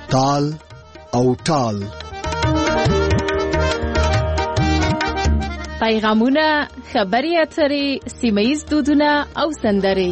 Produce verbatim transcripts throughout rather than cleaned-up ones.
تال او ټال. پیغامونه، خبري اترې، سیمه‌ییز دودونه او سندرې.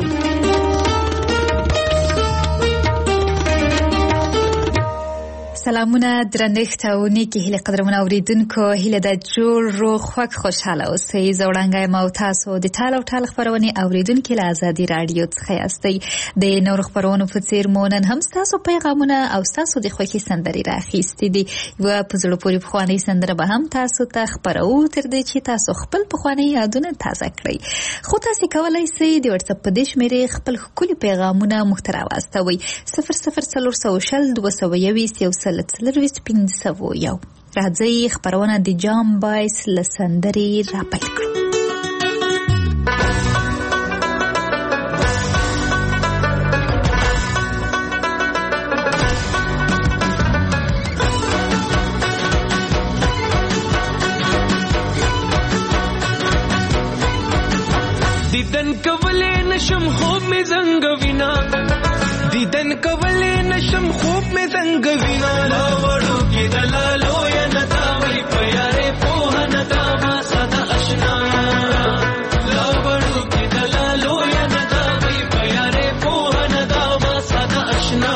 سلامونه درنښت او نیکی هیله قدرمنو اوریدونکو، هیله د جوړ روغ خوږ خوشاله اوسئ. زه وړانګه یم او تاسو د ټال او ټال خپرونې اوریدونکي له ازادي راډیو څخه یاستئ. د نورو خپرونو په څیر مو نن هم ستاسو پیغامونه او ستاسو د خوښې سندرې راخیستې دي. یوه په زړه پورې پخوانۍ سندره به هم تاسو ته خپرو تر دې چې تاسو خپل پخوانۍ یادونه تازه کړئ. خو تاسو کولی شئ د واتساپ په دې شمېرې خپل ښکلي پیغامونه موږ ته راواستوئ. صفر صفر څلور سوه شل دوه سوه یویشت یو سل څلرویشت پنځه سوه یو. راځئ خپرونه د جام بایس له سندرې را پیل کړو. دیدن کولې نشم خوب می زنګ وینا، دیدن کولې نشم خوب می زنګ وینا. لا وړو کې دلالو یا نتا وی پیاره په نتا ما صدا آشنا. لا وړو کې دلالو یا نتا وی پیاره په نتا ما صدا آشنا.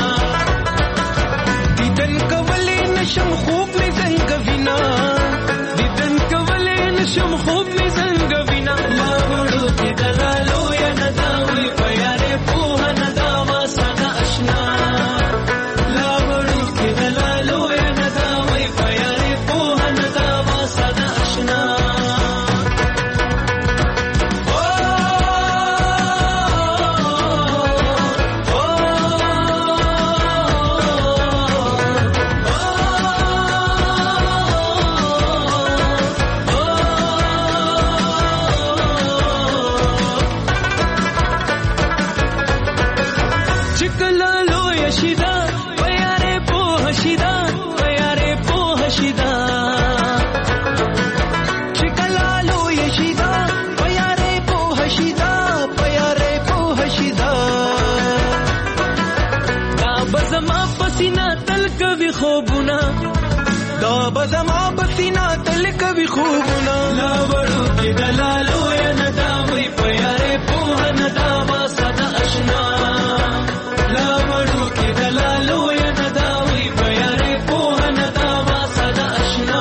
دیدن کولې نشم خوب می زنګ وینا، دیدن کولې نشم خوب می زنګ وینا. لا وړو کې دلالو یا نتا وی پیاره په نتا ما صدا آشنا. لا وړو کې دلالو یا نتا وی پیاره په نتا ما صدا آشنا. خوبونه دا بزما بسینا تل کوي خوبونه. لا وړو کې دلالو یا ندا وی پیاره په ندا ما صدا آشنا. لا وړو کې دلالو یا ندا وی پیاره په ندا ما صدا آشنا.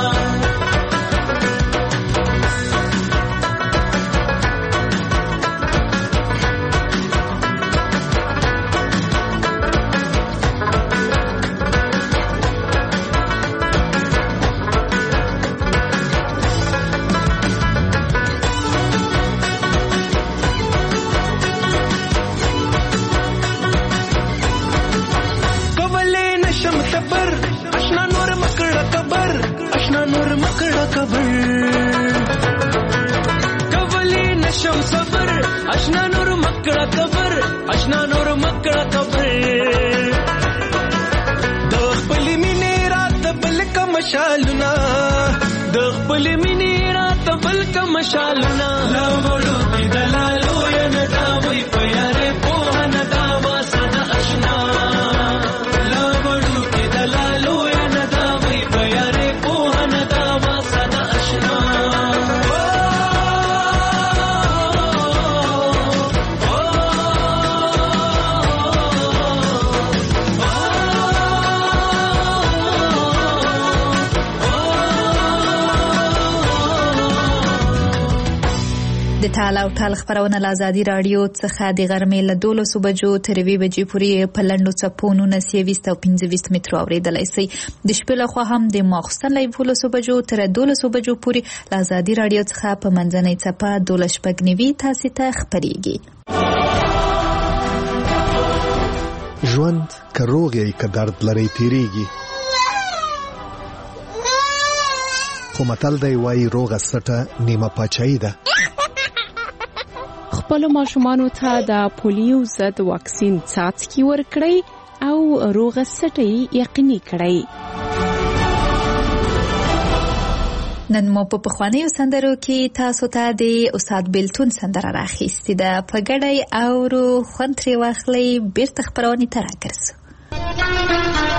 اشنا نور مکڑا کبر، اشنا نور مکڑا کبر. د خپل مینې رات بل کا مشالونه، د خپل مینې رات بل کا مشالونه. لا وړو کې دلالو یا ندا وی پیاره په ندا ما صدا آشنا. لا وړو کې دلالو یا ندا وی پیاره په ندا ما صدا آشنا. د ټال او ټال خپرونه له ازادي راډیو څخه د غرمې له دولسو بجو تر یوې بجې پورې په لنډو څپو نولس یویشت او پنځه ویشت مترو اورېدلی شئ. د شپې لخوا هم د ماخوستن له یولسو بجو تر دولسو بجو پورې له ازادي راډیو څخه په منځنۍ څپه دولس شپږ نوي تاسې ته خپرېږي. ژوند که روغ یې که درد لرئ تېرېږي، خو متل دی وایي روغه سټه نیمه پاچاهي ده. خپلو ماشومانو ته د پولیو ضد واکسین څاڅکي ورکړئ او روغه سټه یقیني کړئ. نن مو په پخوانیو سندرو کې تاسو ته د استاد بیلتون سندره راخیستې ده. په ګډه اورو، خوند ترې واخلئ، بیرته خپرونې ته راګرځو.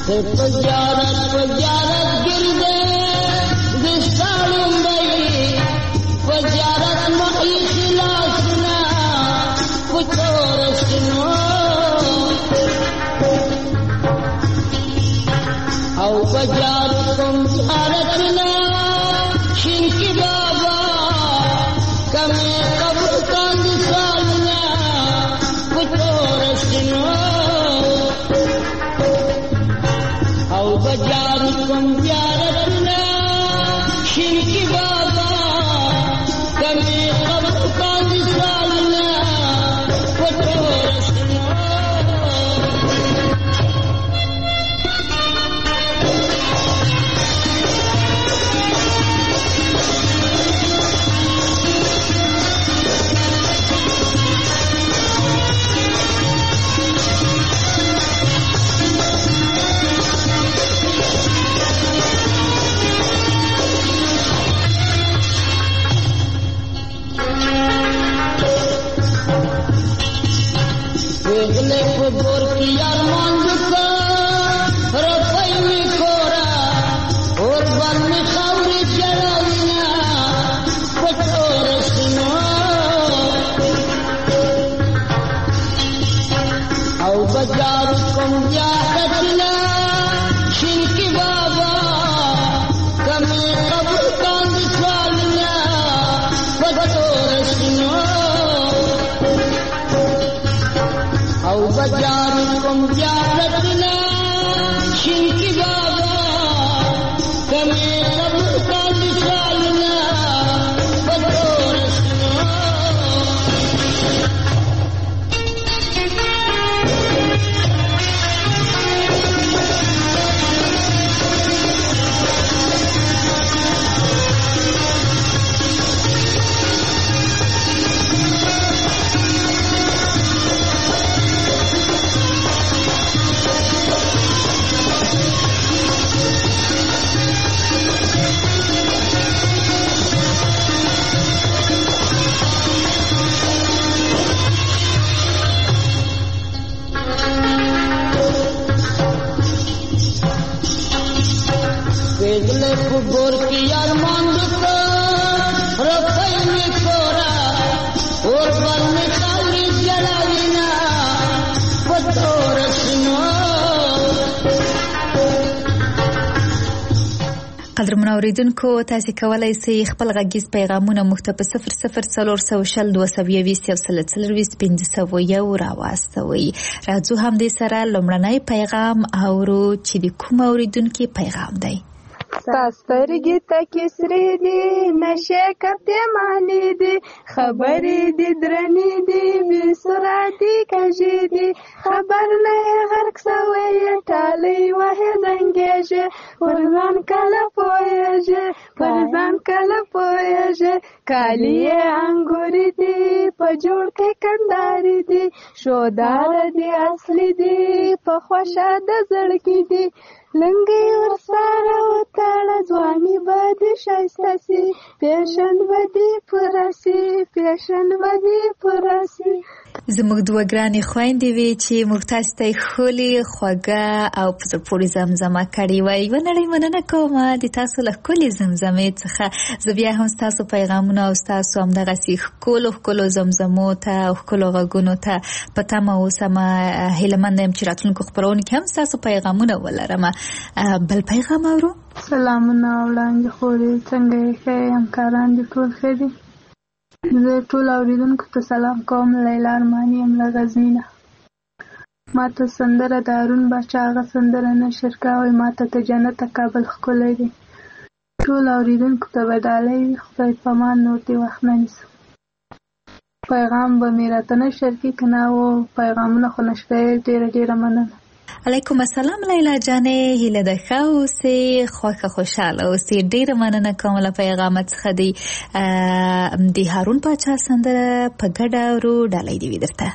پجارت پجارت گرده دستالم بی پجارت محی خلاسنا پچورسنو او پجارت کم جارتنا شنکی بابا کمی قبر کاند سالنا پچورسنو او بجارو کم پیارتنا شرکی بابا کمی قبر کاندی سالنا پتورسنا वेगले को गोर की अरमान दुका रफाई में कोरा और बन में खौरी जलाविना पटोर सुनो औ बाजार कम जाहतना शिनकी बाबा कमी कब्र कांद सालना पटोर सुनो او بجار کم جارتنا شنکی بابا کمی قبر کا مثالنا پتورسنا वेगले फुगोर की अरमान दुका रफाई में कोरा और बन में खौरी जलाविना पतोरसनो قدرمن اوریدونکو تاسو کولای شئ خپل غږیز پیغامونه موږ ته په صفر صفر څلور سوه شل دوه سوه یوویشت یو سل څلرویشت پنځه سوه یو راواستوئ. راځو همدې سره لومړنی پیغام اورو چې د کوم اوریدونکي پیغام دی. سترګې تکې سرې دي نشې کپې مالې دي خبرې دي درنې دي بې سرعتي کږې دي خبر نه یې غرق سوی یې ټالۍ وهې زنګېږې پر ځان کله پوهېږې پر ځان کله پوهېږې کالي یې انګوري دي په جوړ کې کنداري دي شوداره دي اصلي دي په خوښه د زړګي دي لنګي ورسره وتاړه ځواني به دې ښایسته سي پیشن به دې پوره سي پیشن به دې پوره سي. زموږ دوه ګرانې خویندې وې چې موږ تاسو ته ښکلې خوږه او په زړه پورې زمزمه کړې وای. یوه نړۍ مننه کوم د تاسو له ښکلې زمزمې څخه. زه بیا هم ستاسو پیغامونه او ستاسو همدغسې ښکلو ښکلو زمزمو ته او ښکلو غږونو ته په تمه اوسم. هیلهمنده یم چې راتلونکو خپرونو کې هم ستاسو پیغامونه ولرم. بل پیغام اورو. سلامونه وړاندې خورې څنګه یې ښه همکاران دې ټول ښه دي. زه ټول اوریدونکو ته سلام کوم. لیلا ارماني یم له غزني نه. ما ته سندره د هارون باچا هغه سندره نشر کوئ ما ته ته جنت کابل ښکلی دی. ټول اوریدونکو ته به ډالۍ وي. خدای په امان نور دې وخت نه نیسم. پیغام به مې راته نشر کړي که نه و پیغامونه خو نشته. ډېره ډېره مننه. علیکم السلام لیلا جانې. هیله ده ښه اوسې خوښه خوشحاله اوسې. ډېره مننه کوم له پیغامه څخه دی. د هارون باچا سندره په ګډه اورو. ډالۍ دې وي درته.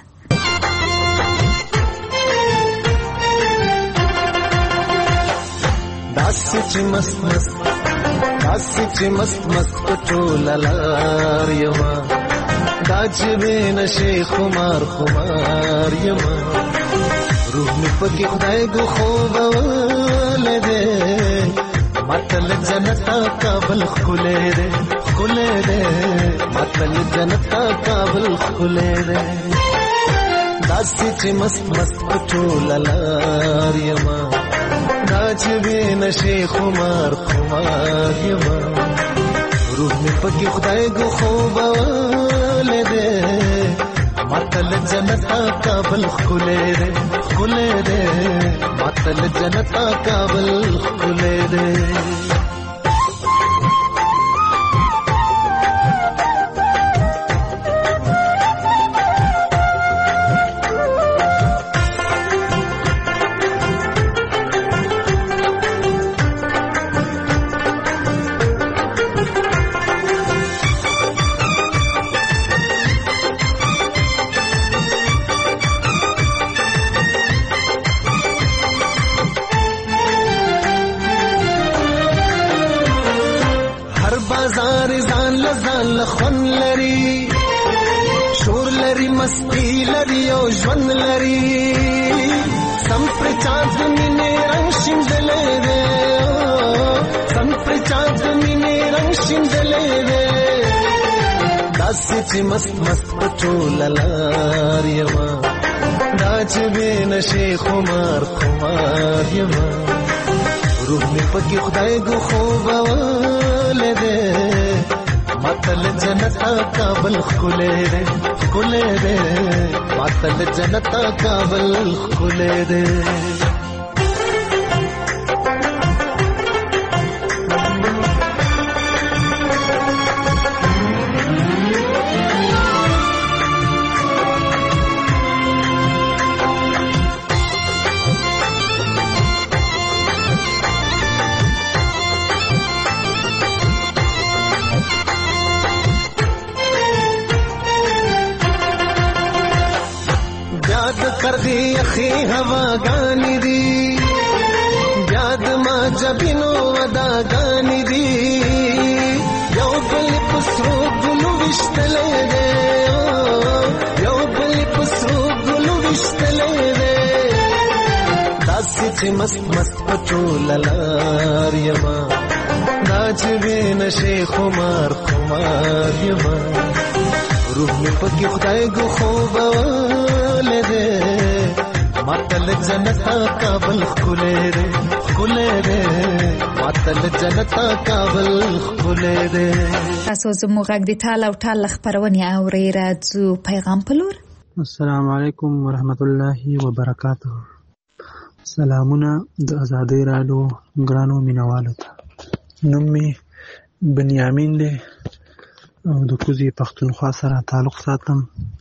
داسې چې مست مست داسې چې مست مست په ټوله لار یمه دا چې بې نشې خمار خمار یمه روح می پکې خدای ګو خوبولې دې متل جنتا کابل خولې دې خولې دې متل جنتا کابل خولې دې داسې چې مست مست ټول لار یما ناچ به نشي خمار خمار یما روح می پکې خدای ګو خوبولې دې متل جنتا کابل خولې دې خولې دې متل جنتا کابل خولې دې بازار ځان لزان لخون لري شور لري مستی لري او ژوند لري سم پر چاند مینې رنگ شیندلې دې سم پر چاند مینې رنگ شیندلې دې داسې چې مست مست پټول لار یما دا چې به نشي خمار خمار یما روح می پکې خدای ګو خوبولې دې متل جنتا کابل خولې دې خولې دې متل جنتا کابل خولې دې کردی اخی ہوا گانی دی یاد ما جبینو ودا گانی دی یو بل پسرو گلو وشتلے دے یو بل پسرو گلو وشتلے دے داسی چی مست مست پچو للار یما ناچ بے نشے خمار خمار یما روح می پکی خدای گو خوبولې دې متل جنتا کابل خولې دې خولې دې متل جنتا کابل خولې دې تاسو زموږ غږ د ټال او ټال خبرونه اورئ راځو پیغام په لور السلام علیکم ورحمت الله وبرکاته سلامونه د آزادۍ رادیو ګرانو مینوالو ته نوم می بنیامین دی او د کوزي پښتونخوا سره تعلق ساتم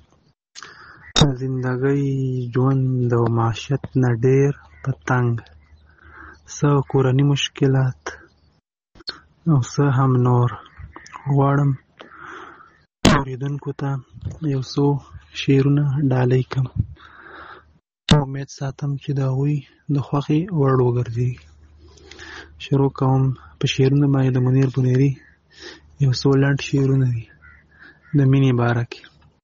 زندګۍ ژوند او معیشت نه ډېر په تنګ څه کورني مشکلات او څه هم نور غواړم اورېدونکو ته یو څو شعرونه ډالۍ کړم امید ساتم چې د هغوی د خوښې وړ وګرځي شروع کوم په شعرونه باندې د منیر بنیري یو څو لنډ شعرونه دي د مینې باره کې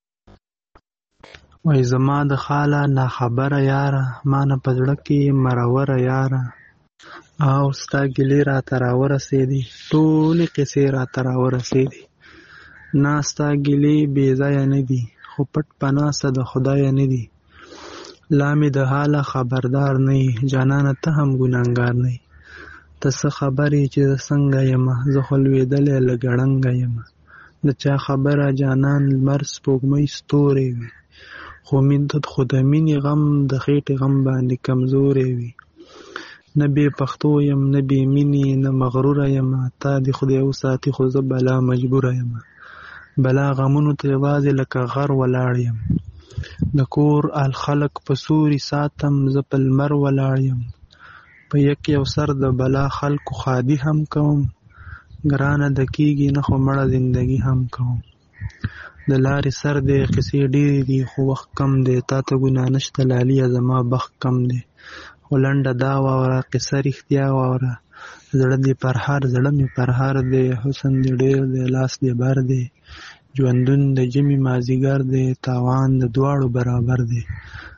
وایي زما د خاله ناخبره یاره ما نه په زړه کې مروره یاره او ستا ګیلې راته راورسېدې ټولې قصې راته راورسېدې نه ستا ګیلې بې ځایه نه دي خو پټ په ناسته د خدایه نه دي لا مې د حاله خبردار نه یې جانانه ته هم ګناهګار نه یې ته څه خبرې چې زه څنګه یمه زه خو لوېدلی لږ ړنګه یمه د چا خبره جانان لمر سپوږمۍ ستورې وي خو خو د مینې غم د خېټې غم باندې کمزورې وي نه بې پښتو یم نه بې مینې نه مغروره یمه تا دې خدای وساتي خو زه بلا مجبوره یمه بلا غمونو ته یوازې لکه غر ولاړ یم د کور ال خلک په سوري ساتم زه په لمر ولاړ یم په یک یو سر د بلا خلکو خادي هم کوم ګرانه د کېږي نه خو مړه زندګي هم کوم د لارې سر دی قصې ډېرې دي خو وخت کم دی تا ته ګناه نشته لالیه زما بخت کم دی خو لنډه دا واوره قصه رښتیا واوره زړه دې پرهار زړه مې پرهار دی حسن دې ډېر دی لاس دې بر دی ژوندون د ژمي مازدیګر دی تاوان د دواړو برابر دی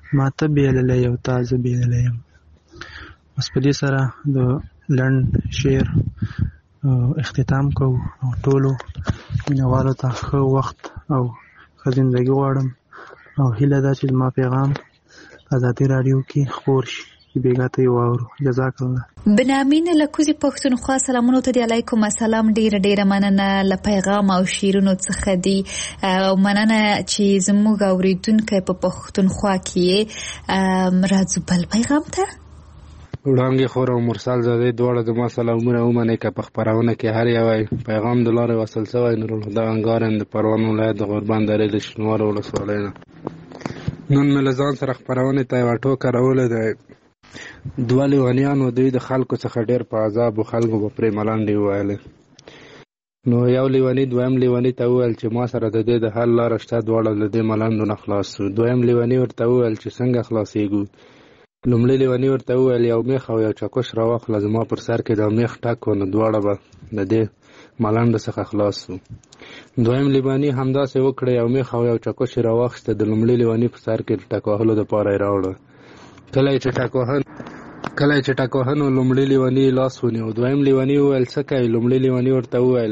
ما ته بیللی او تا زه بیللی یم. بس په دې سره د لنډ شعر اختتام کوو او ټولو مینوالو ته ښه وخت او ښه زندګي غواړم او هیله ده چې زما پیغام ازادي راډیو کې خپور شي چې بېګا ته یې واورو. جزاک الله. بنامین له کوزې پښتونخوا سلامونو ته دی. علیکم السلام. ډېره ډېره مننه له پیغام او شعرونو څخه دي او مننه چې زموږ اورېدونکی په پښتونخوا کې یې. راځو بل پیغام ته. وړانګې خور او مرسل زاده دواړه زما سلامونه ومنئ که په خپرونه کې هر یوی پیغام د لارې وصل شوی. نورالهدی انګارن د پروان ولایت د غوربند درې د شینوارو ولسوالۍ نه. نن مې له ځان سره خپرونې ته یوه ټوکه راوړې دی. دوه لیونیانو دوی د خلکو څخه ډېر په عذابو خلکو به پرې ملنډې وویلې. نو یو لیوني دویم لیوني ته وویل چې ما سره د دې د حل لاره شته، دواړه له دې ملنډو نه خلاص شو. دویم لیوني ورته وویل چې څنګه خلاصېږو. لومړی لیوني ورته وویل یو میخ او یو چکش راواخله، زما پر سر کې د میخ ټک و، نو دواړه به د دې ملنډو څخه خلاص شو. دویم لیوني همداسې وکړه، یو میخ او یو چکش یې راواخیسته، د لومړي لیوني په سر کې د ټک وهلو دپاره یې راوړه. کله یې چې ټک وهن کله یې چې ټک وهنو لومړي لیوني لاس ونیو. دویم لیوني وویل څه کوې؟ لومړي لیوني ورته وویل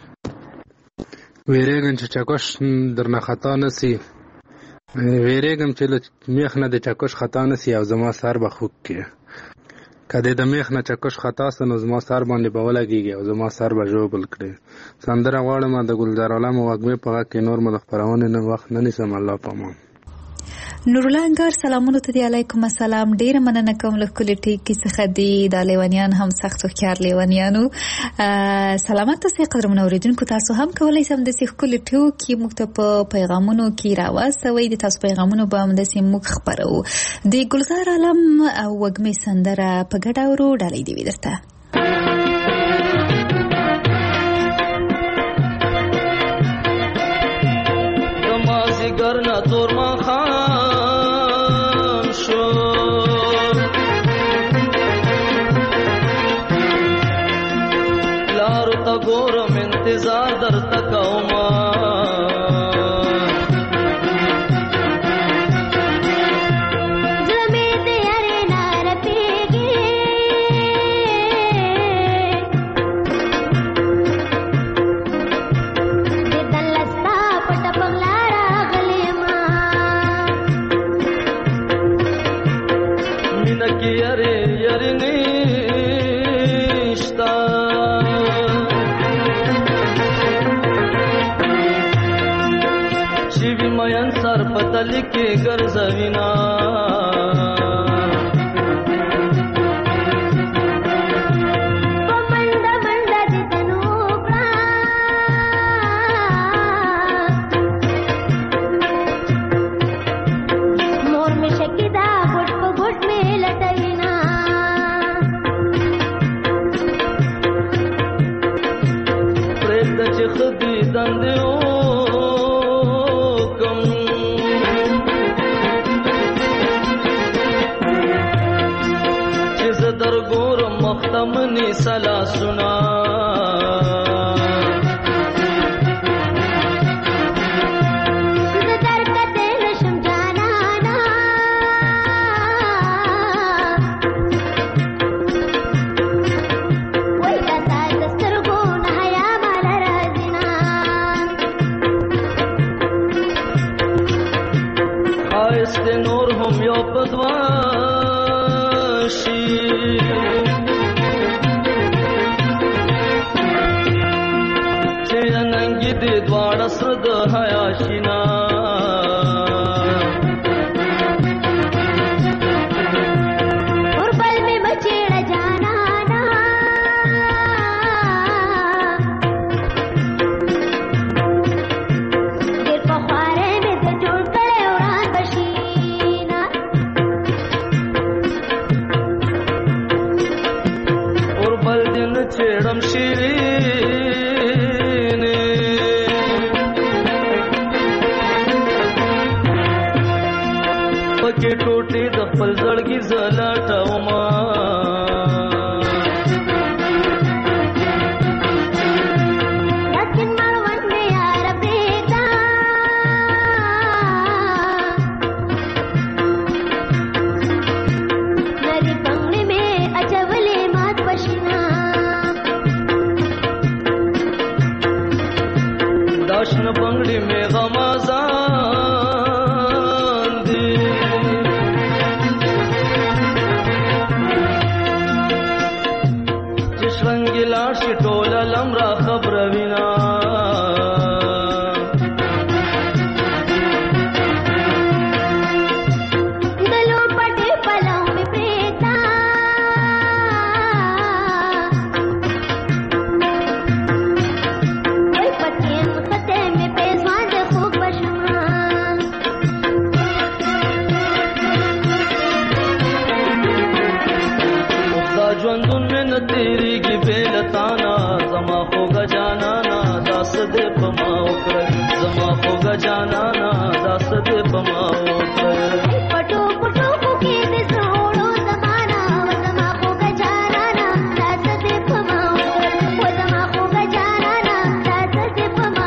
ویرېږم چې چکش درنه خطا نه سي ویرېږم چې له میخ نه د چکش خطا نه سي او زما سر به خوږ کړي. که دې د میخ نه چکش خطا سه نو زما سر باندې به ولګېږي او زما سر به ژوبل کړي. سندره غواړم د ګلزار عالم وږمې په غږ کې. نور مو د خپرونې نه وخت نه نیسم. الله پامان. نورالله انګار سلامونو ته دی. علیکم السلام. ډېره مننه کوم له ښکلې ټیکې څخه دي. دا لیونیان هم سخت هوښیار لیونیانو. سلامت اوسئ قدرمنو اورېدونکو. تاسو هم کولی شئ همداسې ښکلې ټوکې موږ ته په پیغامونو کې راواستوئ. د تاسو پیغامونو به همداسې موږ خپروو. د ګلزار عالم او وږمې سندره په ګډه اورو. ډالۍ دې وي درته. مازدیګر نه تور ماښام شو، لارو ته ګورم انتظار درته کومه، پتل کې ګرځوینا پمنډ منډ دې تنوکړه مور می شکیدا ګټ په ګټ می لټینا پرېږد چې خدي دندې منی سلا سنا آیست نور هم یو پدواشی دې دواړه سره د حیا شینا وربل می بچیړه جانانا ډېر په خواره مې ته جوړ کړې وران بشینا وربل دې نه چېړم شیری پکې ټوټې د خپل زړګي زلاټوما لکن مړوند مې یار پرېږده ژوندون مې نه تېرېږي بې له تانا زما خوږه جانانا دا څه دې په ما وکړه زما خوږه جانانا دا څه دې په ما وکړه پټو پټو کې دې سوړو زمانہ زما خوږه جانانا دا څه دې په ما وکړه زما خوږه جانانا دا څه دې په ما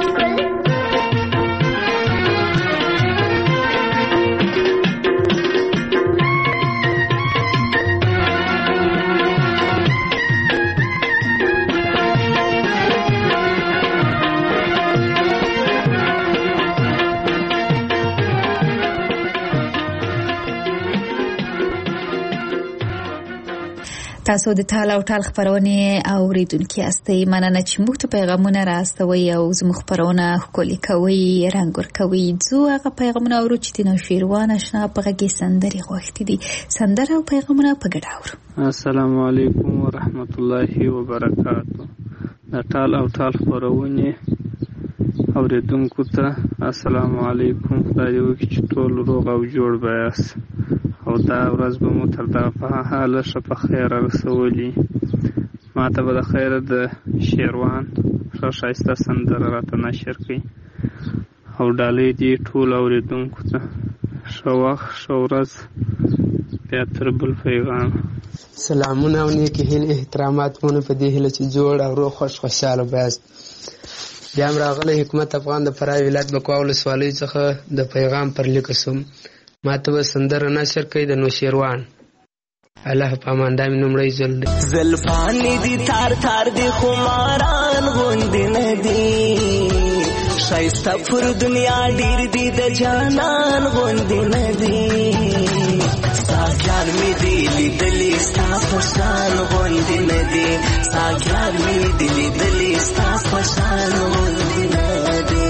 تاسو د ټال او ټال خبرونه اوریدونکو یاستئ. مننه چې موږ ته پیغامونه راستوي او زموږ خبرونه ښکلي کوي رنګ ورکوي. زه هغه پیغامونه اورو چې د نوشیروان آشنا په غږی سندري غوښتي دي. سندره او پیغامونه په ګډه اورو. السلام علیکم ورحمت الله وبرکاته. د ټال او ټال خبرونه اوریدونکو ته السلام علیکم. خدای دې وکړي چې ټول روغ او جوړ بیاست او دا ورځ به مو تر دغه په حاله ښه په خیره رسولي. ما ته به د خیره د شیروان ښه ښایسته سندره راته نشر کړي او ډالۍ دې ټول اورېدونکو ته. ښه وخت ښه ورځ بیا تر بل پیغام. سلامونه او نیکې هیلې احترامات مونږ په دې هیله چې جوړ او روغ خوش خوشحاله بیاست. بیا هم راغلی حکمت افغان د فراه ولایت بکوا ولسوالۍ څخه د پیغام پر لیکه سوم. ما ته به سندره نشر کوي د نوشیروان. الله په امان. دا مې لومړی ځل دی. زلفانې دي تار تار دي خماران غوندې نه دي ښایسته پر دنیا ډېر دي د جانان غوندې نه دي ساګیان مې دي لیدلي ستا په شان غوندې نه دي ساګیان مې دي لیدلي ستا په شان غوندې نه دي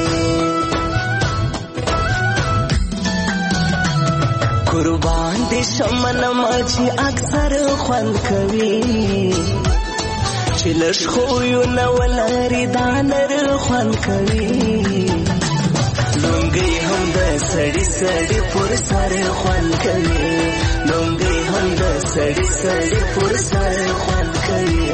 قربان دې شمنما چې اکثر خوند کوي چې لږ خویونه ولري دا نر خوند کوي لونګۍ هم د سړي سړي پر سر خوند کوي لونګۍ هم د سړي سړي پر سر خوند کوي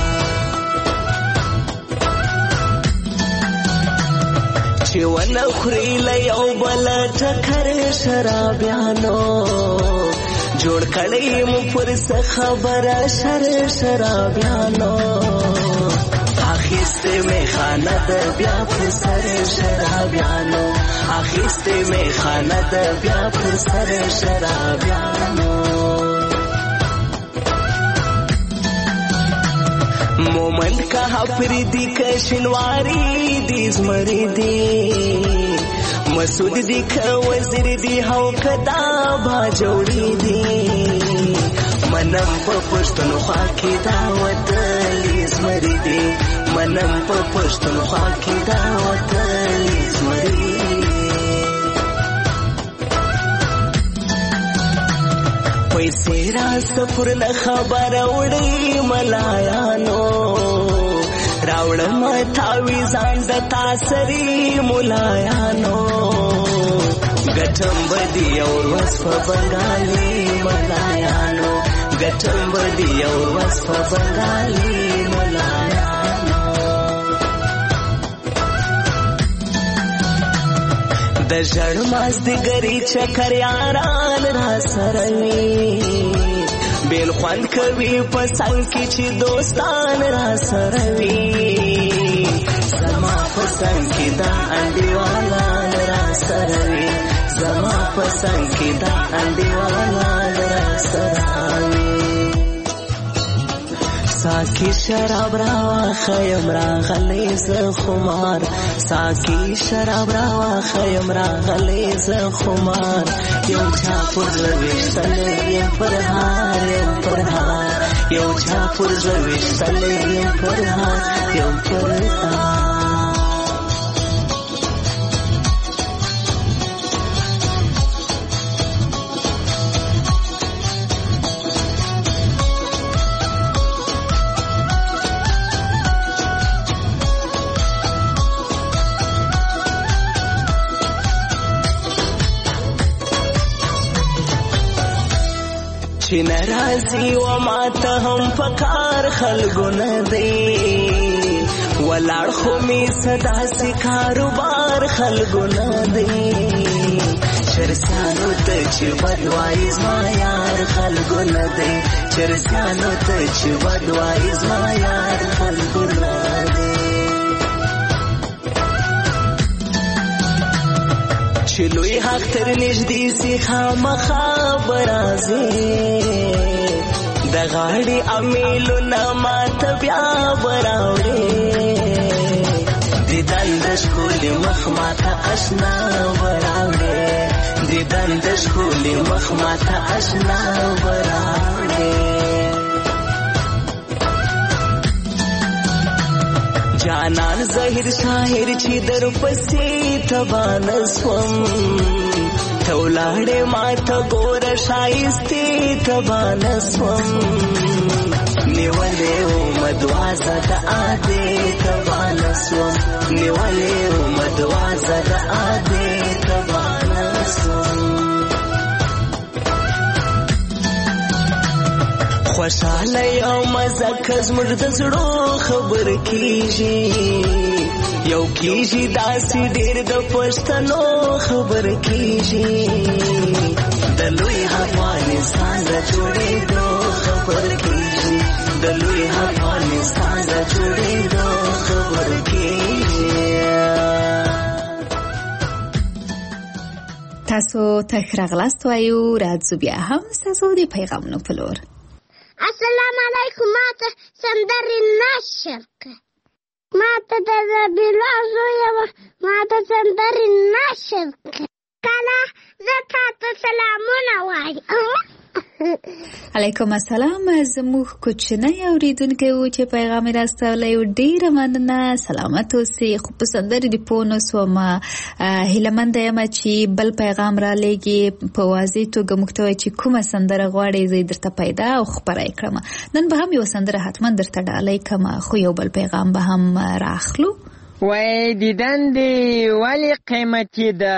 چې ونه خوري له یو بل ټکر شرابیانو جوړ کړی مو پر څه خبره شر شرابیانو اخیسته می خانه د بیا پر سر شرابیانو اخیسته می خانه د بیا پر سر شرابیانو مومن کا حفریدی کشنواری دی زمری دی مسعود دی که وزیر دی هاو کدا با جوڑی دی منم پا پشتن خواکی داوتلی زمری دی منم پا پشتن خواکی داوتلی زمری دی پیسې را سفر نه خبر وړي ملایانو راوړم تاویزان د تاسري ملایانو ګټم بدی او وصف بنگالي ملایانو ګټم بدی او وصف بنگالي ملایانو د ژړ مازدیګري چکر یاران را سره وي بیل خوند کوي په څنګ کې چې دوستان را سره وي زما په څنګ کې دا انډیوالان را سره وي زما په څنګ کې دا انډیوالان را سره وي ساکی شراب راوا خیم راغلی ز خمار ساکی شراب راوا خیم راغلی ز خمار یو چا پر زویشتل یم پر هار یم پر هار یو چا پر زویشتل یم پر هار یم پر هار چې ناراضي و ماته هم پکار خلکو نه دی ولاړ خو می صدا سي کاروبار خلکو نه دی چرسانو ته چې بدوای زما یار خلکو نه دی چرسانو ته چې بدوای زما یار خلکو نه دی چې لوی حق تر نږدې سي خامخا برازي د غاړې امیلونه ماته بیا براوړې دیدن د ښکلي مخ ماته اشنا براوړې دیدن د ښکلي مخ ماته اشنا براوړې جانان ظاهر شاهر چې در پسې تبان سوم ته ولاړې ماته ګوره ښایستې تبان سوم نیولې ومه دوازه د ادې تبان سوم نیولې ومه دوازه د ادې تبان سوم خوشاله یو مزه که زموږ د زړو خبر کېږي یو کېږي داسې ډېر د پښتنو خبر کېږي د لوی افغانستان د جوړېدو خبر کېږي د لوی افغانستان د جوړېدو خبر کېږي تاسو ته ښه راغلاست وایو راځو بیا هم ستاسو د پیغامونو په لور السلام علیکم ماته سندرې نشر که ماته د ربیلا زویه وه ماته سندرې نشر که کله زه تاته سلامونه وایم علیکم السلام زموږ کوچنی اورېدونکی و چې پیغام یې راستولی و ډېره مننه سلامت اوسئ خو په سندرې دې پوه نه سومه هیلهمنده یمه چې بل پیغام رالیږي په واضح توګه موږ ته وایي چې کومه سندره غواړئ زه یې درته پیدا او خپره یې کړم نن به هم یوه سندره حتما درته ډالۍ کړم خو یو بل پیغام به هم راخلو وایي دیدن دې ولې قیمتي ده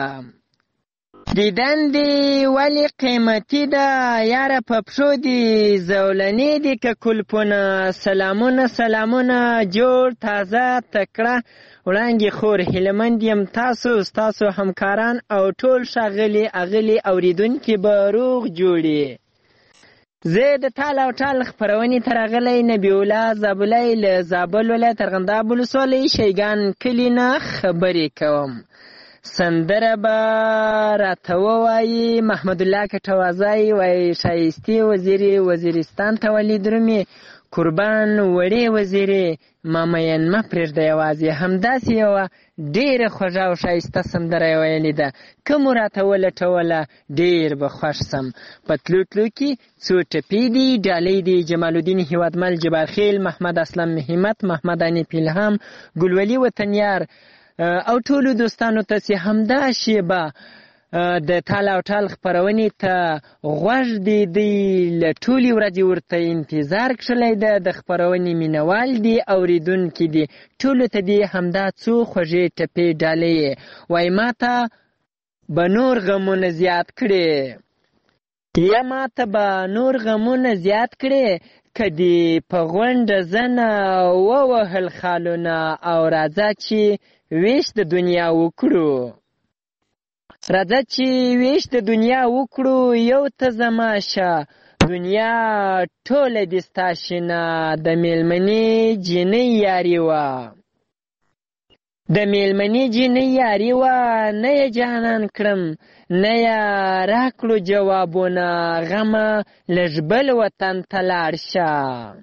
دیدن دی ولی قیمتی ده یاره په پښو دی زولنې دی که کلپونه سلامونه سلامونه جوړ تازه تکړه وړانګې خور هیلهمند یم تاسو ستاسو همکاران او ټول ښاغلي اغلي اورېدونکي به روغ جوړي زه د تال او ټال خپرونې ته راغلی نبي الله زابلی له زابل ولایت ارغنداب ولسوالۍ شیګان کلي نه خبرې کوم سندره به راته ووایي محمد الله کټوازی وایي شایستې وزیرې وزیرستان ته ولي درومې قربان وړې وزیرې مامین مه پرېږده یوازې همداسې یوه ډېره خوږه او ښایسته سندره یې ویلې ده که مو راته ولټوله ډېر به خوښ سم په تلو تلو کې څو ټپې دي ډالۍ دي جمال الدین هیوادمل جبارخیل محمد اسلم همت محمد انیپ الهام ګلولي وطنیار او ټولو دوستانو ته چې همدا شیبه د تال او ټال خپرونې ته غوږ دی دی له ټولې ورځې ورته انتظار کښلی ده د خپرونې مینوال دي اورېدونکي دي ټولو ته دې همدا څو خوږې ټپې ډالۍ وایي ما ته به نور غمونه زیات کړې یا ما ته به نور غمونه زیات کړې که دې په غونډه زنه ووهل خالونه او راځه چې ویش د دنیا وکړو راځه چې ویش د دنیا وکړو یو ته زما شه دنیا ټوله دې ستا شینه د میلمنې جینۍ یاري وه د میلمنې جینۍ یاري وه نه یې جانان کړم نه یې راکړو جوابونه غمه لږ بل وطن ته لاړ شه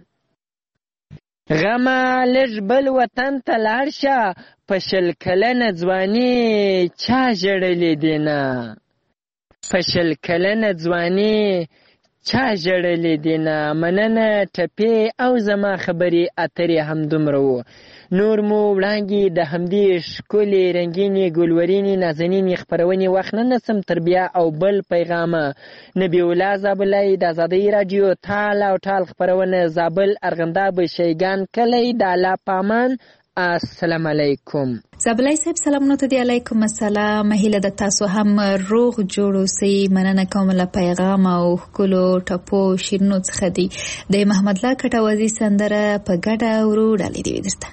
غمه لږ بل وطن ته لاړ شه په شل کلنه ځواني چا ژړلې دي نه په شل کلنه ځواني چا ژړلې دي نه مننه ټپې او زما خبرې اترې همدومره وو نور مو وړاندې د همدې ښکلې رنګینې ګلورینې نازنینې خپرونې وخت نه نسم تر بیا او بل پیغامه نبي الله زابلی د ازادۍ راډیو تال او ټال خپرونه زابل ارغنداب شیګان کلی د الله پامان السلام علیکم. زابلای صاحب سلامونه ته دی. علیکم السلام. هیله د تاسو هم روغ جوړ اوسئ. مننه کوم له پیغام او ښکلو ټپو شیرینو څخه دی. د محمد الله کټوازي سندره په ګډه ورو ډالې دی درته.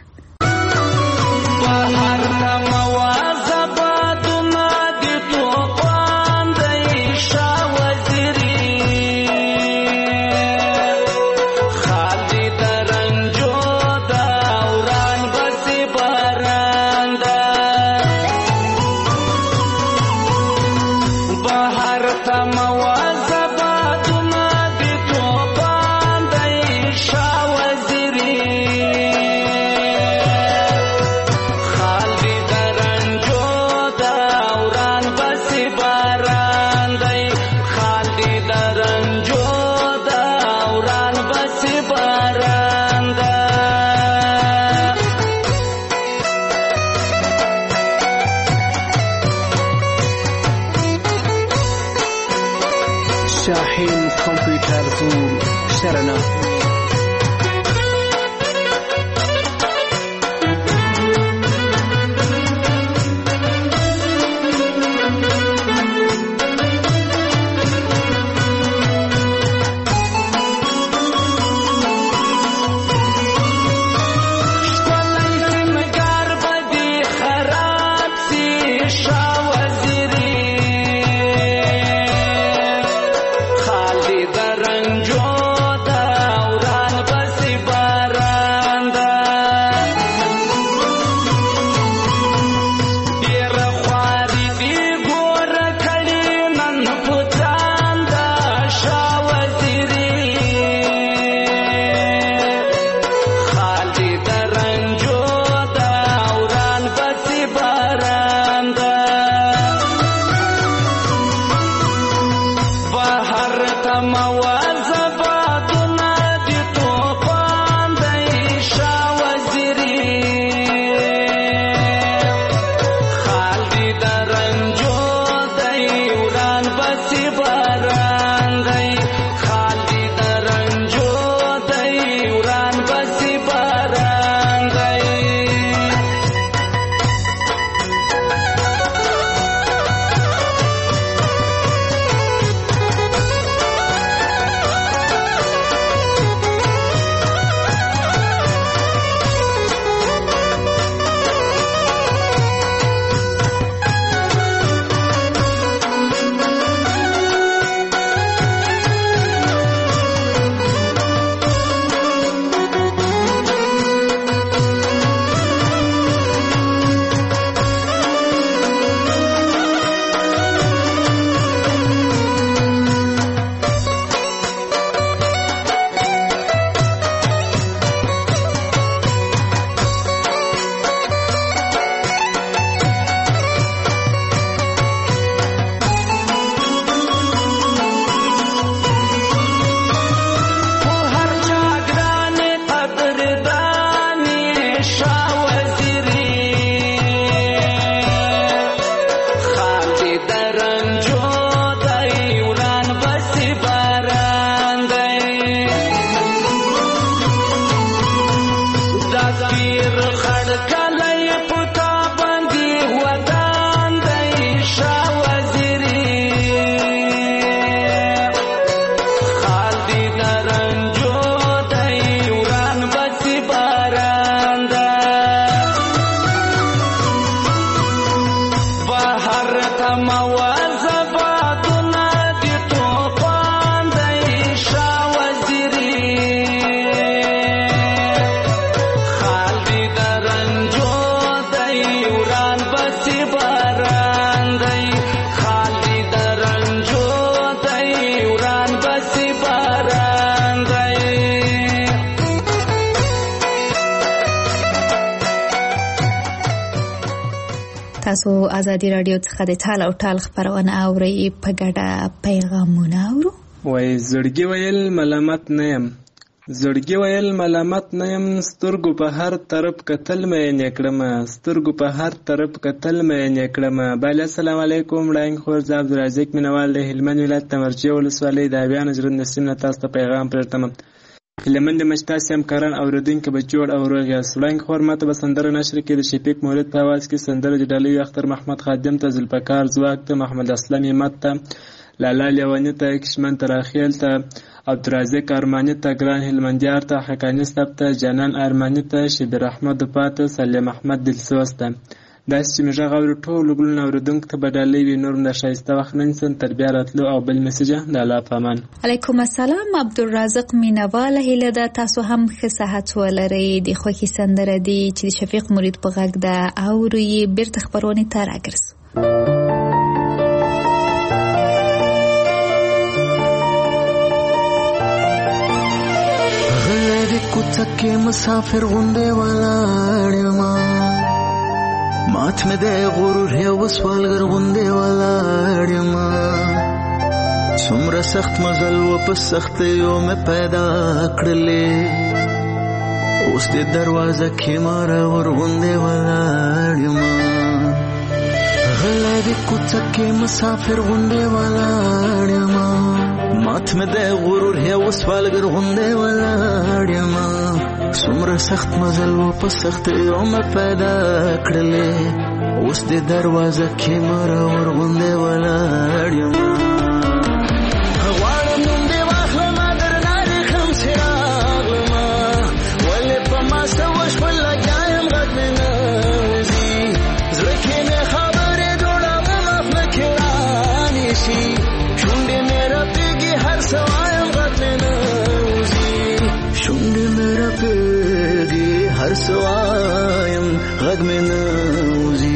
شاهین کامپیوتر زون شرنا تاسو ازادي رادیو څخه د ټال او ټال خبرونه اورئ په ګډه پیغامونه اورو. وای زړګي ویل ملامت نه يم، زړګي ویل ملامت نه يم، سترګو په هر طرف کتل مې نکړم، سترګو په هر طرف کتل مې نکړم. بله السلام علیکم. ډاینګ خور زاب عبدالرزاق مینوال د هلمند ولایت تمرچی ولسوالۍ د ابیا نجرند نسیم نه تاسو ته پیغام پرتم. هیلهمند یم چې تاسې همکاران اورېدونکي به جوړ او روغ یاست. وړاندې خور ماته به سندره نشر کړي د شفیق مولد په اواز کې. سندره د ډالۍ اختر محمد خادم ته، ذوالفقار ځواک ته، محمد اسلم همت ته، لالا لیواني ته، کشمن تراخیل ته، عبدالرازق ارماني ته، ګران هلمندیار ته، حقاني صاحب ته، جانان ارماني ته، شبیر احمد دپا ته، سلیم احمد دلسوز ته. داسې چې مې غږ اوري ټولو ګلونه اورېدونکو ته به ډالۍ وي. نور هم د ښایسته وخت نه نیسم تر بیا راتلو او بل میسجه د الله په امان. علیکم السلام. عبدالرازق مینواله هیله ده تاسو هم ښه صحت ولرئ. د خوښي سندره دی چې د شفیق مرید په غږ ده، اورئ بیرته خپرونې ته راګرځو. غلې کوڅه کې مسافر غوندې ولاړ یم، مات مې د غرور یو سوالګر غوندې ولاړ یم. څومره سخت مزل و په سختیو مې پیدا کړلې، اوس د دروازه کې مارور غوندې ولاړ یم. غلی د کوڅه کې مسافر غوندې ولاړ یم، مات مې د غرور یو سوالګر غوندې ولاړ یم. څومره سخت مزل و په سختیو مې پیدا کړلې، اوس د دروازه کې مارور غوندې ولاړ یم. غواړم نوم دې واخلمه درنه دې کړم چې راغلمه، ولې په ما څه وشول لګیا یم غږ مې نه وځي. زړه کې مې خبرې جوړومه خوله کې رانیسي، شونډې مې رپېږي هر څه وایم غږ مې نه وځي. شونډې مې رپېږي هر څه وایم غږ مې نه وځي.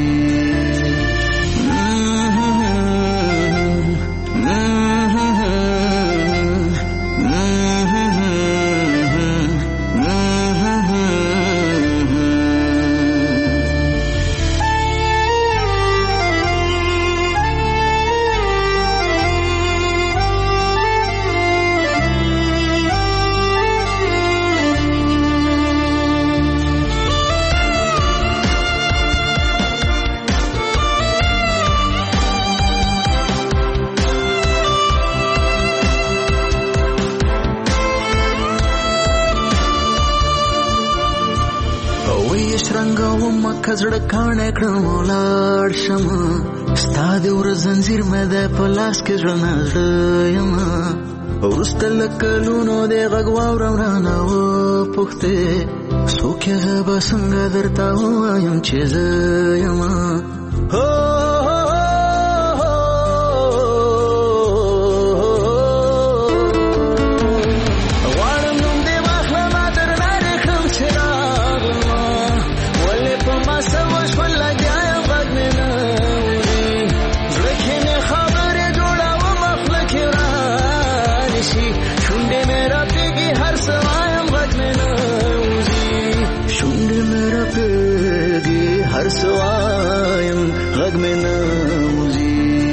کزړه کاڼه کړم ولاړ شم، ستا د ور زنځیر مې د په لاس کې زړه نه زړه یم. وروسته له کلونو د غږ واورم رانه وپوښتې، څوک یې زه به څنګه درته ووایم چې زه یم. هر سوایم غږ مې نه وځي.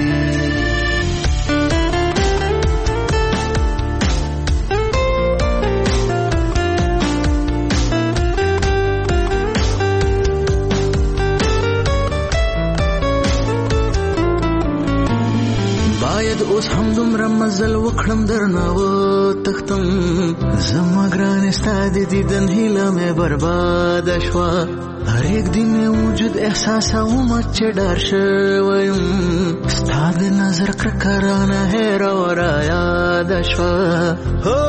باید اوس هم دومره مزل وکړم درنه وتښتم، زما ګرانې ستا د دیدن هیله مې برباده شوه. هر یک دی مې وجود احساسوم چې ډار شوی یم، ستا د نظر کرکه رانه هېره و رایاده شوه.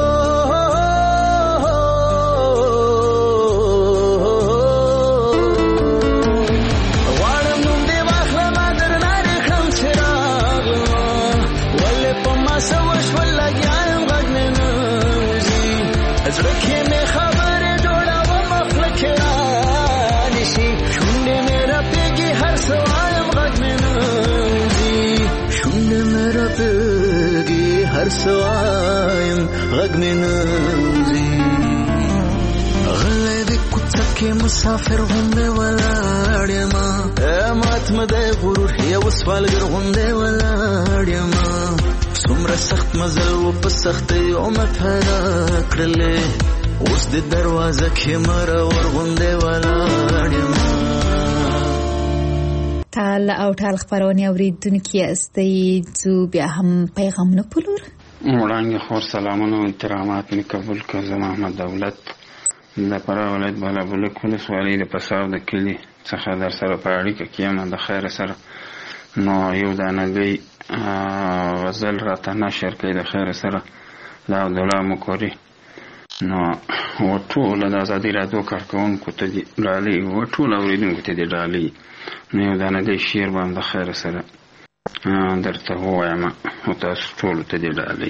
غواړم نوم دې واخلمه درنه دې کړم چې راغلمه، ولې په ما څه وشول لګیا یم غږ مې نه وځي. زړه کې مې خبرې جوړومه خوله کې رانیسي، شونډې مې رپېږي هر څه وایم غږ مې نه وځي. شونډې مې رپېږي هر څه وایم غږ مې نه وځي. غلی د کوڅه کې مسافر غوندې ولاړ یم، مات مې د غرور یو سوالګر غوندې ولاړ یم. څومره سخت مزل و په سختیو مې پیدا کړلې، اوس د دروازه کې مرور غوندې ولاړ یم. ټال او ټال خپرونې اورېدونکي یاستئ، ځو بیا هم پیغامونه په لور. وړانګې خور سلامونه او احترامات مې قبول کړه. زه محمد دولت د فراه ولایت بالابلوک ولسوالۍ د پساو د کلي څخه در سره په اړیکه کې یم د خیر سره. نو یو دانګۍ غزل راته نشر کړی د خیر سره له عبدالله مکوري. نو و ټول د ازادي راډیو کارکوونکو ته دې ډالۍ و ټول اورېدونکو ته دې ډالۍ. نو یو دانګۍ شعر به هم د خیر سره درته ووایم او تاسو ټولو ته دې ډالۍ.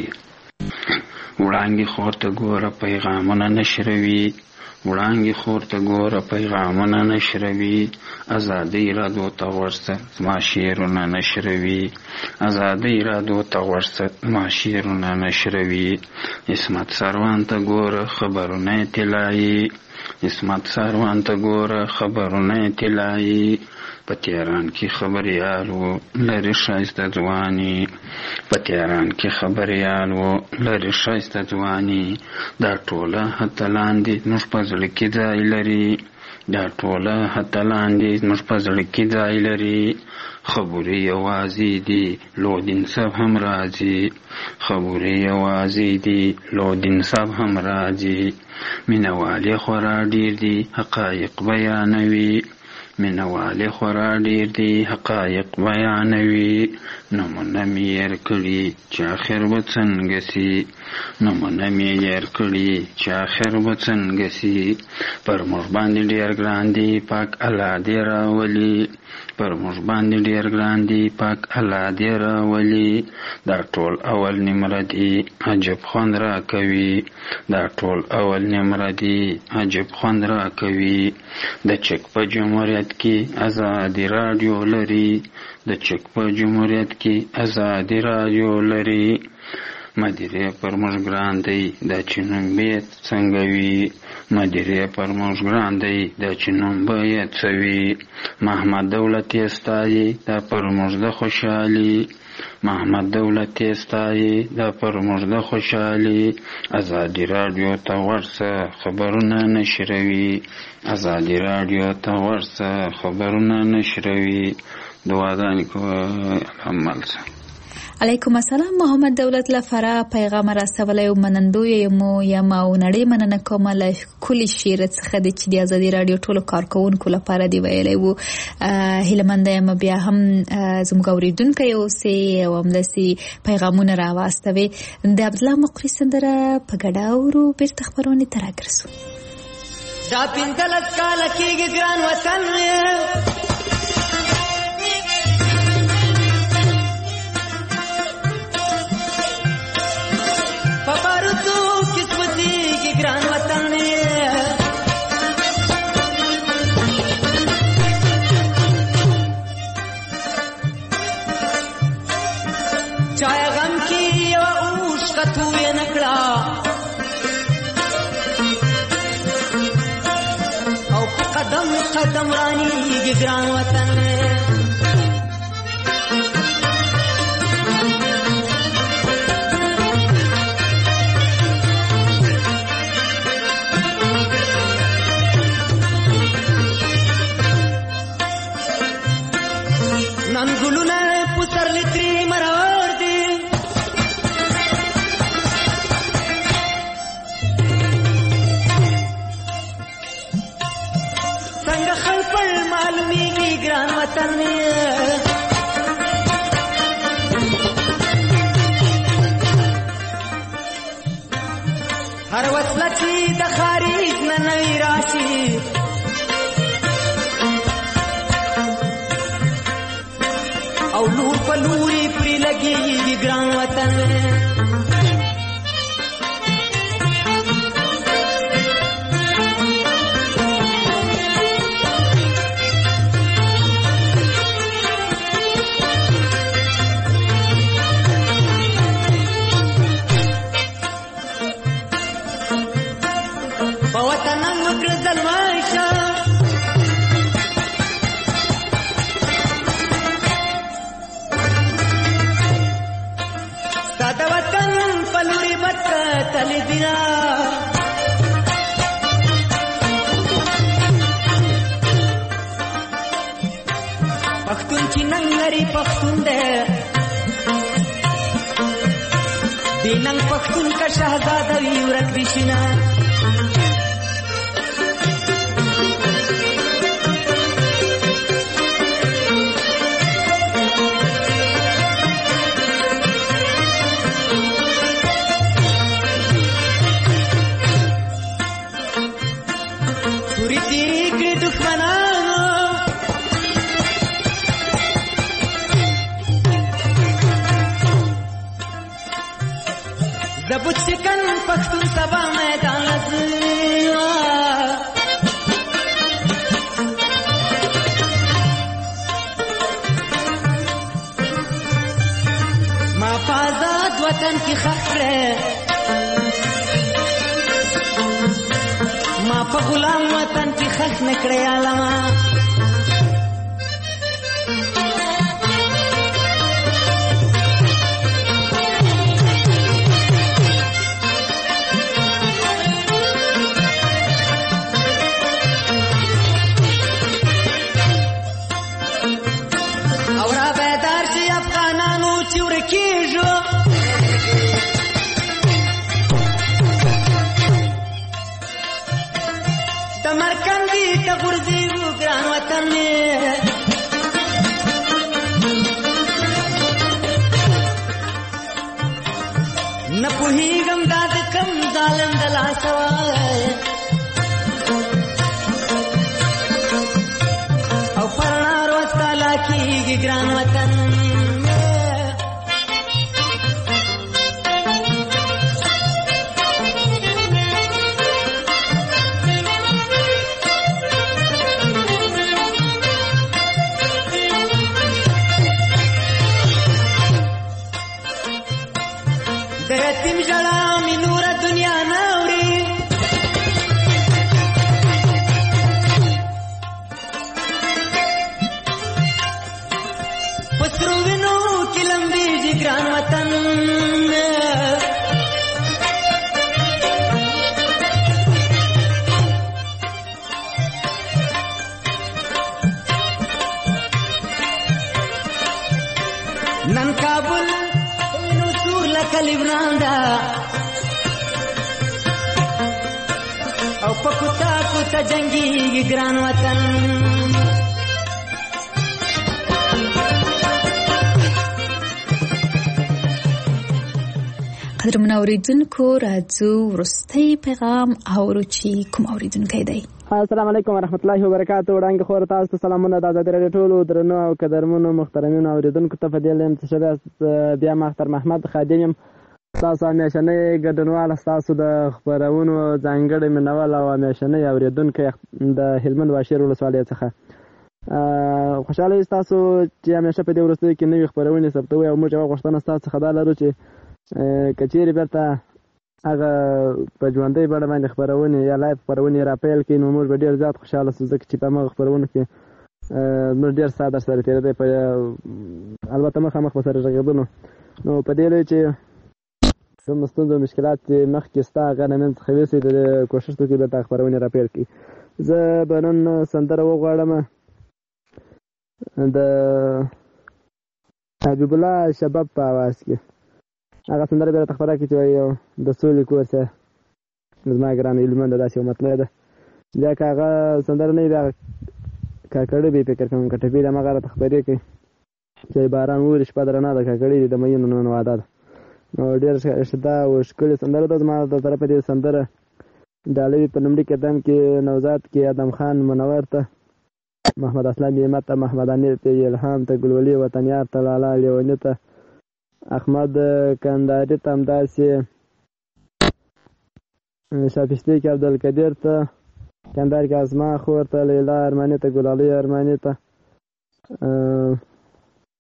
وړانګې خور ته ګوره پیغامونه نشروي، وړانګې خور ته ګوره پیغامونه نشروي، ازادۍ راډیو ته ورسه زما شعرونه نشروي، ازادۍ راډیو ته ورسه زما شعرونه نشروي. عصمت سروان ته ګوره خبرونه طلایي، عصمت سروان ته ګوره خبرونه طلایي. په تهران کې خبریال و لري ښایسته ځواني، په تهران کې خبریال و لري ښایسته ځواني. دا ټوله هته لاندې زموږ په زړه کې ځای لري، دا ټوله هته لاندې زموږ په زړه کې ځای لري. خبرې یوازې دي لودین صاحب هم راځي، خبرې یوازې دي لودین صاحب هم راځي. مینهوالې خورا ډېر دي حقایق بیانوي، مینهوالې خورا ډېر دي حقایق بیانوي. نومونه مې یېر کړي چې آخر به څنګه سي، نومونه مې یېر کړي چې آخر به څنګه سي. پر موږ باندې ډېر ګران دي پاک الله دې راولي، پر موږ باندې ډېر ګران دي پاک الله دې راولي. دا ټول اول نمره دي عجب خوند را کوي، دا ټول اول نمره دي عجب خوند را کوي. د چک په جمهوریت کې ازادي راډیو لري، د چک په جمهوریت کې ازادي راډیو لري. مدیرې پر موږ ګران دی دا چې نوم به څنګه وي، مدیرې پر موږ ګران دی دا چې نوم به یې څه وي. محمد دولت یې ستایي دا پر موږ د خوشحالي، محمد دولت یې ستایي دا پر موږ د خوشحالي. ازادي راډیو ته ورسه خبرونه نشروي، ازادي راډیو ته ورسه خبرونه نشروي. دعاګانې کوه عمل سه. علیکم السلام. محمد دولت لفرا پیغام راستولی او منندوی مو یم او نړۍ مننه کوم له ښکلي شعر څخه د چې د ازادي راډیو ټولو کارکوونکو لپاره دی ویلی و. هیله منده یم بیا هم زموږ اورېدونکی اوسئ او همداسې پیغامونه راواستوئ. د عبدالله مقري سندره په ګډه اورو، بېرته خپرونې ته راګرځو. دا پنځلس کاله کېږي ګران وطن ګران وطن چای غم کې یو اوښکه تویه نه کړه او په قدم قدم رانیږي ګران وطن. نن ګلونه پسر لتري مرور دي څنګه خلپل معلومیږي ګران وطن هر وصله چې د خارج نه نوی راشي او لور په لوري پرې لګېږي ګران وطن. په وطن وکړه ظلمایشه د وطن په لوري بتلې دیا پښتون چې نن لري پښتون دی دیننګ پښتون کا شهزاده وی ورک بشینا زبوت شکن پښتون سبا میدان لزوا ما فازاد وطن کی خخره ما په غلام وطن کی خخ نکړی علما न पुहीगम दाद कम जालम दला सवाय او پرنا روز کالا کی گران وطن دتیم جلا می نور دنیا نوري پسرو وینو کلمبي جګران وطن نن کابل کلیبران دا او پکوتا کوتا جنگی ګران وطن قدرمن اوریدونکو راځو وروستی پیغام اورو چې کوم اوریدونکی دی. السلام علیکم ورحمت الله وبرکاتو. وړاندې خور تاسو ته سلامونه د آزادۍ راډیو ټولو درنو او قدرمنو محترمینو اوریدونکو ته په دې لیم چې شبه بیا مختر محمد خادم یم، تاسو همیشنی ګډونوال، تاسو د خبرونو ځانګړی مینوال او همیشنی اوریدونکی د هلمند واشیر ولسوالۍ څخه. خوشحاله یاست تاسو چې همیشه په دې وروستیو کې نوې خبرونې ثبتوئ او موږ یوه غوښتنه ستاسو څخه دا لرو چې که چیرې بیرته هغه په ژوندۍ بڼه باندې خپرونې یا لایف خپرونې راپیل کړي نو موږ به ډېر زیات خوشحاله شو، ځکه چې په همغه خپرونو کې موږ ډېر ساعت درسره تېرېدی، په البته مخامخ به سره غږېدو. نو په دې لوی چې کوم ستونزې او مشکلات چې مخکې شته هغه نه منځ څخه یوسئ، د کوښښ وکړئ بیرته خپرونې راپیل کړي. زه به نن سندره وغواړم د حبیب الله شباب په اواز کې. هغه سندره به راته خپره کړي چې وایي د سولې کور څه زما ګرانه هلمند داسې یو مطلع ده. بیا که هغه سندره نه وي بیا کاکړي به یې فکر کوم که ټپې د همغه راته خپرې کړي چې باران ووري شپه درنه ده کاکړي د میینو نن واده ده. نو ډېر ښه او ښکلې سندره ده. زما د طرفه دې سندره ډالوي په لومړي قدم کې نوزاد کې ادم خان منور ته، محمد اسلام یمت ته، محمد امیر ته، الهام ته، ګلولي وطنیار ته، لالا لیوني ته، احمد کنداري ته، همداسې شاپستي کې عبدالقدیر ته، کندهار کې ازما خور ته، لیلا ارماني ته، ګلالۍ ارماني ته،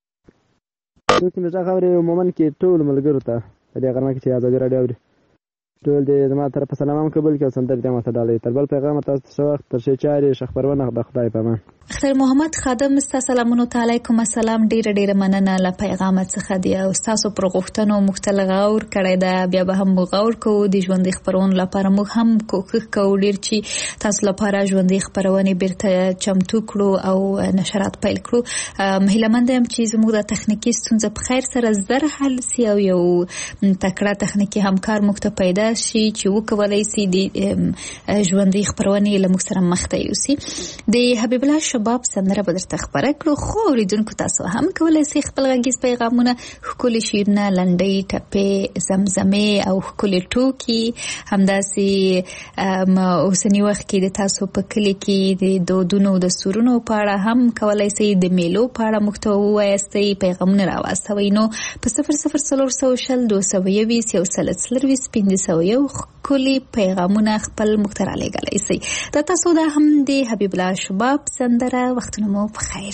څوک چې مې غږ اوري عموما کې ټولو ملګرو ته په دې غرمه کې چې ازادي راډیو اوري ټول دې زما طرفه سلام هم قبول کړي او سندرې دې ماته ډالۍ. تر بل پیغامه تاسو ته ښه وخت، تر ښې چارې، ښه خپرونه، د خدای په امان. اختر محمد خادم ستا سلامونو ته علیکم السلام. ډیره ډیره مننه له پیغام څخه دی او تاسو پر غوښتنو مختل غور کړی دا، بیا به هم غور کوو د ژوندۍ خبرونو لپاره. موږ هم کوښښ کوو ډیر چې تاسو لپاره ژوندۍ خبرونه بیرته چمتو کړو او نشرات پیل کړو. هیله مند یم چې زموږ د تخنیکی ستونزه په خیر سره زر حل سي او یو تکړه تخنیکی همکار موږ ته پیدا شي چې وکولای شي د ژوندۍ خبرونه له موږ سره مخ ته یوسي. د حبیب الله شباب سندره به درته خبره کړو، خو اوریدونکو تاسو هم کولای شئ خپل غږیز پیغامونه، ښکلي شعرونه، لنډۍ، ټپې، زمزمې او ښکلي ټوکي، همداسې اوسني وخت کې د تاسو په کلي کې د دودونو د سورونو په اړه هم کولای شئ، د میلو په اړه موږ ته ووایاستئ، پیغامونه راواستوئ. نو په صفر صفر څلور سوه شل دوه سوه یویشت یو سل څلرویشت پنځه سوه یو ښکلي پیغامونه خپل موږ ته رالیږلی شئ. دا تاسو دا هم د حبیب الله شباب سندره. وختونه مو په خیر.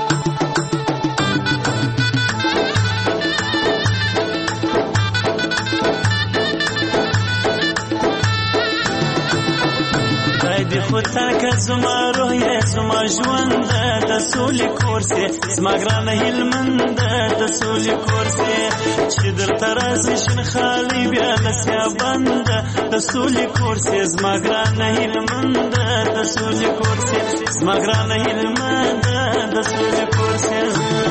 دی خود تاکه زما روح یې زما ژوند د سولې کور سي، زما ګرانه هلمند د سولې کور سي، چې درته راسي شین خالي بیا لسیا بند د سولې کور سي، زما ګرانه هلمند د سولې کور سي، زما ګرانه هلمند د سولې کور سي.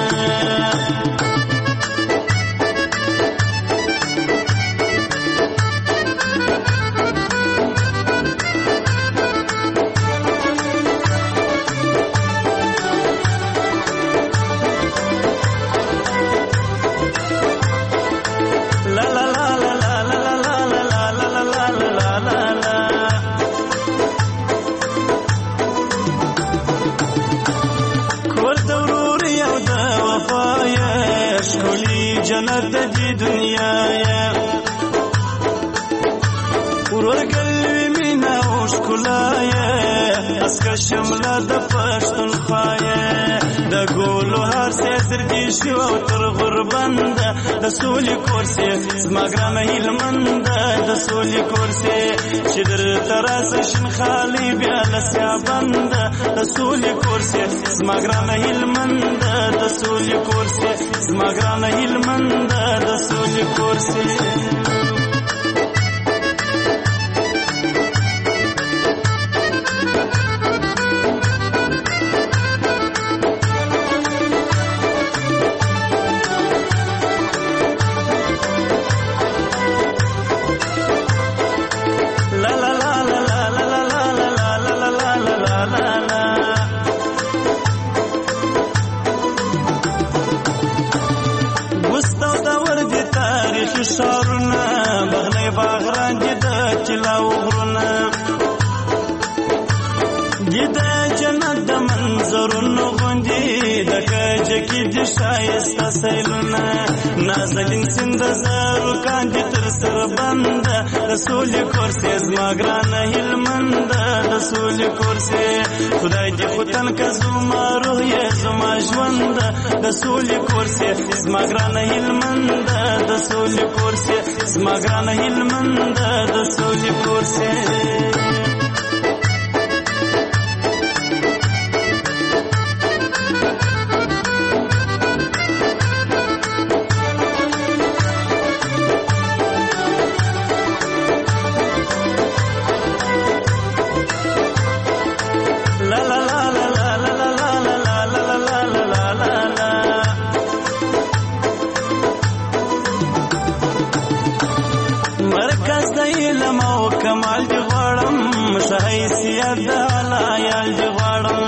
جنت دی دنیا یا ورور قلبی مینا و شکلا یا اسکا شملا د پشتون خوایا د ګولو هر سر دی شو تر غربند د سولې کورسي، زما ګرانه هلمند د سولې کورسي، چې در تراس شین خالي بیا لسیا بند د سولې کورسي، زما ګرانه هلمند د سولې کورسي، زما ګرانه هلمند د سولې کورسي. شارونه بغلې باغران دي د چلاو غرونه دي د جنت د منظرونو غوندي د کجه کې د شایسته سیلونه نازنین سیند زارو کاندي تر سر بند د سولې کورسي، زما ګرانه هلمند د سولې کورسي، خدای دې خوتن که زما روح یې زما ژوند د سولې کورسي، زما ګرانه هلمند د سولې کورسي، زما ګرانه هلمند د سولې کورسي. مرکز د علم او کمال دی غواړم، شایسته د علیال دی غواړم،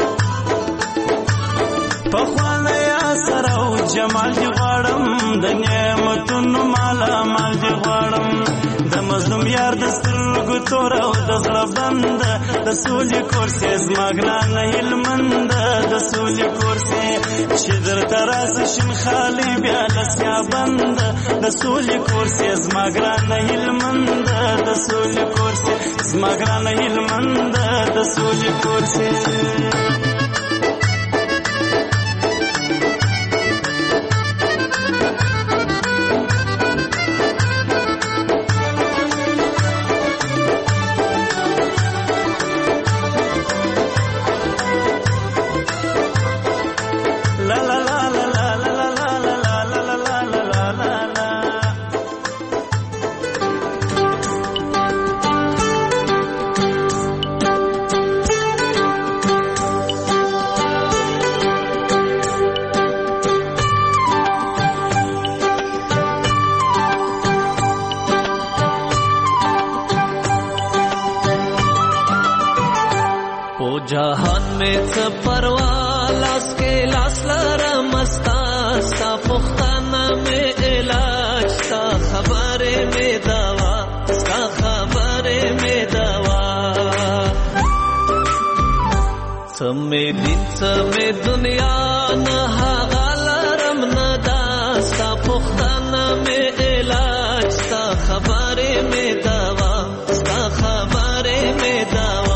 په خواله یا سره او جمال دی غواړم، د نعمتونو مالا مال دی غواړم، د مظلوم یار د سترګو تور او د زړه بند د سولې کورسي، زما ګرانه هلمند د سولې کورسي، چې درته راسي شین خالي بیا لسیا بند د سولې کورسي، زما ګرانه هلمند د سولې کورسي، زما ګرانه هلمند د سولې کورسي. جهان می څه پروا لاس کې لاس لرم ستا ستا پوښتنه مې علاج ستا خبرې مې دوا ستا خبرې مې دوا څه مې دین څه مې دنیا نه هغه لرم نه دا ستا پوښتنه مې علاج ستا خبرې مې دوا ستا خبرې مې دوا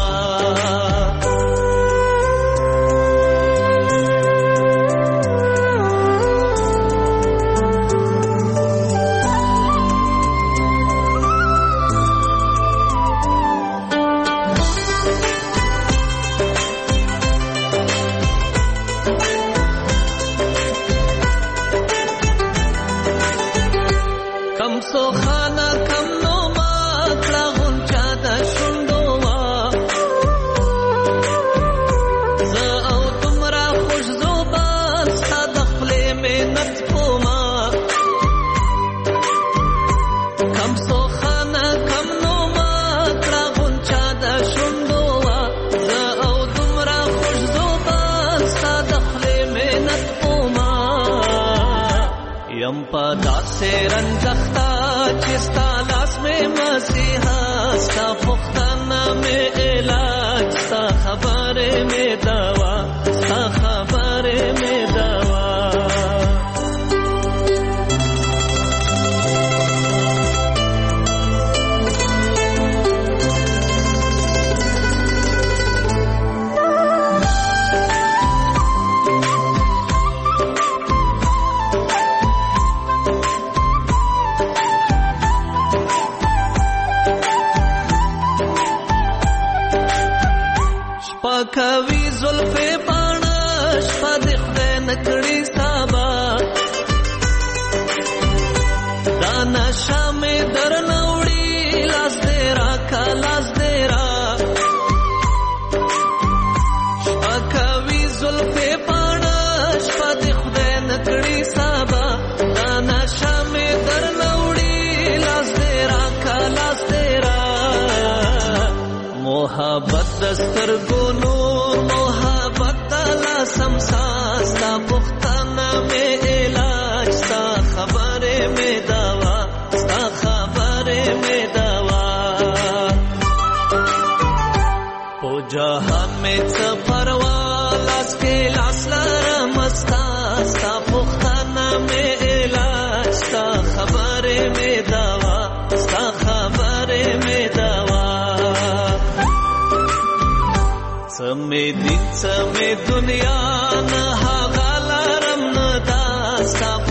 से रंजख्ता चिस्ता लास में मसीहा सा पुख्ताना में इलाज सा खबरे में दवा सा खबरे में दवा کوي زلفې پاڼه شپه د خدای نکړي سابا دا نشه مې درنه وړي لاس دې راکه لاس دې را شپه کوي زلفې پاڼه شپه د خدای نکړي سابا دا نشه مې درنه وړي لاس دې راکه لاس دې را محبت دسترګو نور محبت تلا سمسا ستا پختانا میں علاج ستا خبرے میں دوا ستا خبرے میں دوا پو جہان میں څه پروا لاس کے لاس لرم ستا ستا پختانا میں علاج ستا خبرے میں دوا ستا خبرے میں دوا سمې دین سمې دنیا نه هغه لرم نه دا ستا